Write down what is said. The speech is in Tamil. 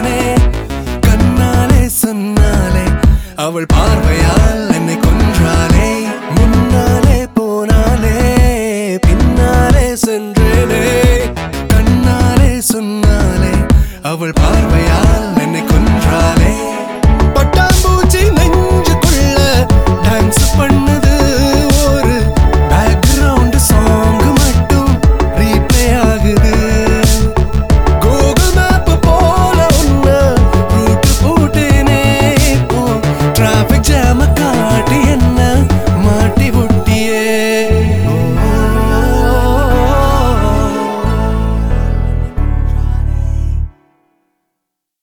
சென்றேனே கண்ணாலே சொன்னாலே அவள் பார்வையால் என்னை கொன்றாலே முன்னாலே போனாலே பின்னாலே சென்றேனே கண்ணாலே சொன்னாலே அவள் பார்வையால் என்னை கொன்றாலே பட்டாம்பூச்சி நெஞ்சுக்குள்ள டான்ஸ் பண்ண